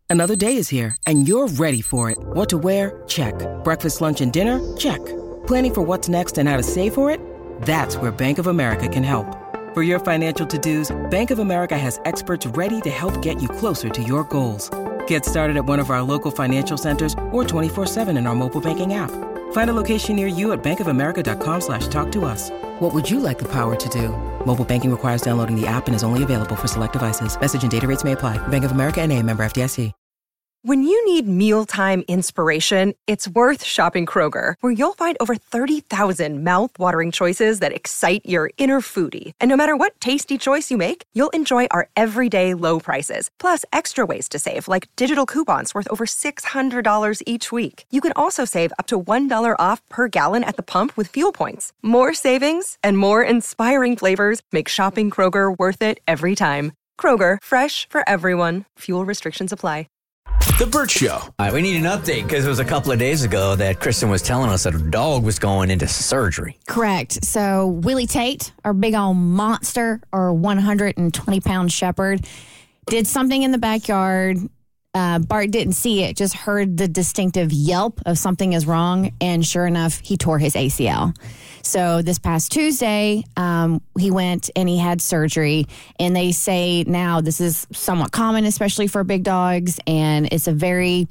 Another day is here, and you're ready for it. What to wear? Check. Breakfast, lunch, and dinner? Check. Planning for what's next and how to save for it? That's where Bank of America can help. For your financial to-dos, Bank of America has experts ready to help get you closer to your goals. Get started at one of our local financial centers or 24/7 in our mobile banking app. Find a location near you at bankofamerica.com/talktous. What would you like the power to do? Mobile banking requires downloading the app and is only available for select devices. Message and data rates may apply. Bank of America N.A., member FDIC. When you need mealtime inspiration, it's worth shopping Kroger, where you'll find over 30,000 mouth-watering choices that excite your inner foodie. And no matter what tasty choice you make, you'll enjoy our everyday low prices, plus extra ways to save, like digital coupons worth over $600 each week. You can also save up to $1 off per gallon at the pump with fuel points. More savings and more inspiring flavors make shopping Kroger worth it every time. Kroger, fresh for everyone. Fuel restrictions apply. The Burt Show. All right, we need an update because it was a couple of days ago that Kristen was telling us that her dog was going into surgery. Correct. So Willie Tate, our big old monster, our 120-pound shepherd, did something in the backyard. Bart didn't see it, just heard the distinctive yelp of something is wrong, and sure enough, he tore his ACL. So this past Tuesday, he went and he had surgery, and they say now this is somewhat common, especially for big dogs, and it's a very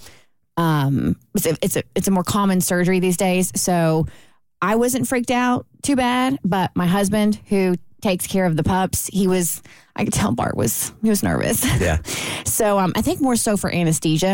it's a more common surgery these days. So I wasn't freaked out too bad, but my husband, who takes care of the pups, I could tell Bart was nervous. Yeah. So I think more so for anesthesia.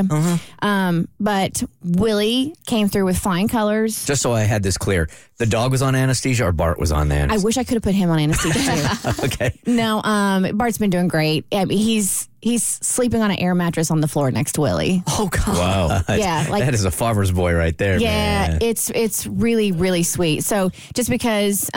But Willie came through with flying colors. Just so I had this clear, the dog was on anesthesia or Bart was on the anesthesia? I wish I could have put him on anesthesia too. Okay. No, Bart's been doing great. I mean, he's sleeping on an air mattress on the floor next to Willie. Oh, God. Wow. Yeah, that is a farmer's boy right there, yeah, man. it's really, really sweet. So just because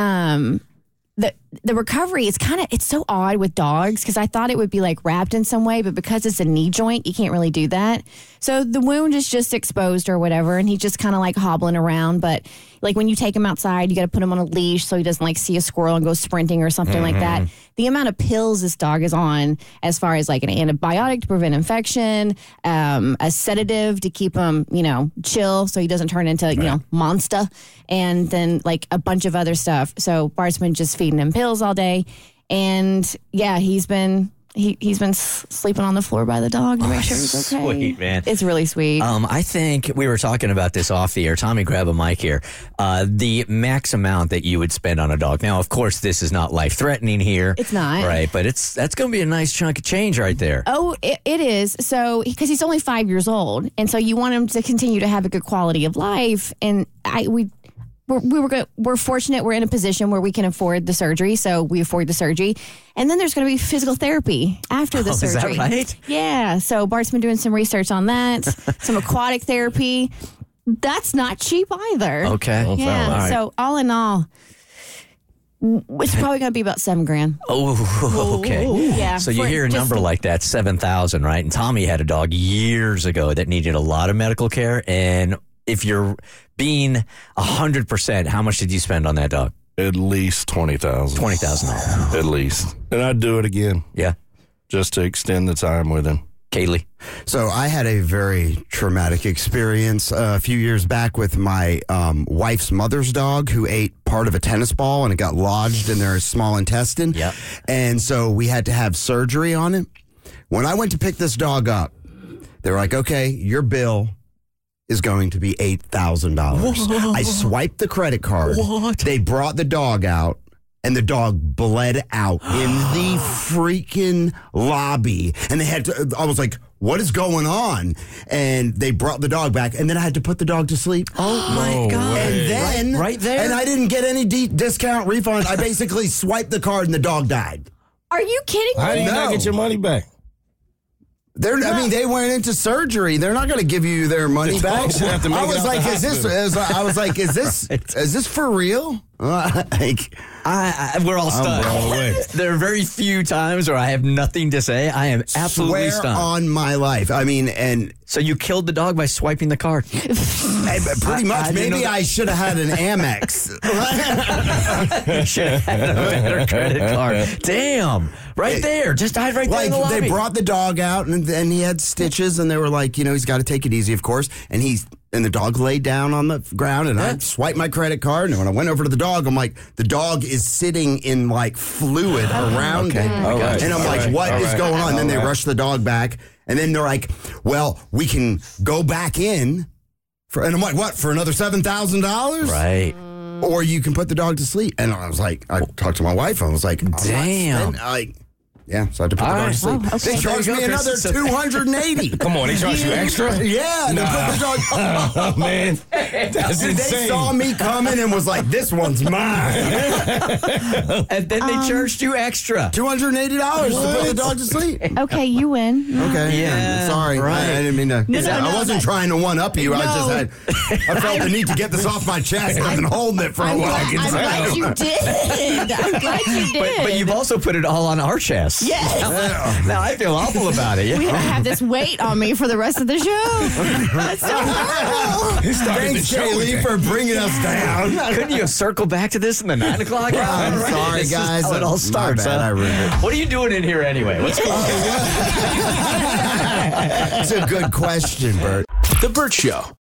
the recovery is it's so odd with dogs, because I thought it would be like wrapped in some way, but because it's a knee joint, you can't really do that. So the wound is just exposed or whatever, and he's just kind of like hobbling around. But like when you take him outside, you got to put him on a leash so he doesn't like see a squirrel and go sprinting or something like that. The amount of pills this dog is on, as far as like an antibiotic to prevent infection, a sedative to keep him, chill so he doesn't turn into, monster, and then like a bunch of other stuff. So Bart's been just feeding him pills all day. And yeah, he's been sleeping on the floor by the dog to make sure he's okay. Sweet, man. It's really sweet. I think we were talking about this off the air. Tommy, grab a mic here. The max amount that you would spend on a dog. Now, of course, this is not life-threatening here. It's not. Right, but that's going to be a nice chunk of change right there. Oh, it is. So, because he's only 5 years old, and so you want him to continue to have a good quality of life. And we're fortunate we're in a position where we can afford the surgery, so we afford the surgery. And then there's going to be physical therapy after the surgery. Is that right? Yeah. So Bart's been doing some research on that, some aquatic therapy. That's not cheap either. Okay. Yeah. All right. So all in all, it's probably going to be about $7,000. Oh, okay. Yeah. So you hear a number like that, 7,000, right? And Tommy had a dog years ago that needed a lot of medical care. And if you're being 100%, how much did you spend on that dog? At least $20,000. $20,000. At least. And I'd do it again. Yeah. Just to extend the time with him. Kaylee? So I had a very traumatic experience a few years back with my wife's mother's dog, who ate part of a tennis ball and it got lodged in their small intestine. Yep. And so we had to have surgery on it. When I went to pick this dog up, they were like, okay, your bill is going to be $8,000. I swiped the credit card. What? They brought the dog out, and the dog bled out in the freaking lobby. And I was like, what is going on? And they brought the dog back, and then I had to put the dog to sleep. Oh, my God. And then, right there? And I didn't get any discount refund. I basically swiped the card, and the dog died. Are you kidding me? How do you not get your money back? They went into surgery. They're not going to give you their money back. I was like, is this for real? We're all stunned. There are very few times where I have nothing to say. I am absolutely Swear stunned. on my life. I mean, and so you killed the dog by swiping the card? pretty much. Maybe I should have had an Amex. You should have had a better credit card. Damn. Right there. Just died right there in the lobby. They brought the dog out, and he had stitches, and they were like, he's got to take it easy, of course. And the dog laid down on the ground, and I swiped my credit card. And when I went over to the dog, I'm like, the dog is sitting in like fluid around it. Right. And I'm like, what is going on? And then they rushed the dog back, and then they're like, well, we can go back in. And I'm like, what, for another $7,000? Right. Or you can put the dog to sleep. And I was like, I talked to my wife. I was like, damn. so I had to put the dog to sleep. Oh, okay. They charged me another $280. Come on, they charged you extra? Yeah, they put the dog. Oh, man. That's They insane. saw me coming and was like, this one's mine. And then they charged you extra. $280 to put the dog to sleep. Okay, you win. Okay, Yeah, sorry. right. I didn't mean to. I wasn't trying to one-up you. I felt the need to get this off my chest. I've been holding it for a while. I'm glad you did. I'm glad you did. But you've also put it all on our chest. Yes. Now I feel awful about it. We Yeah. have this weight on me for the rest of the show. That's so horrible. He started the Thanks, show with Kaylee, for bringing us down. Couldn't you circle back to this in the 9 o'clock hour? I'm Right. sorry, This is guys. how it all My starts. bad, I ruined it. What are you doing in here anyway? What's going on? It's a good question, Bert. The Burt Show.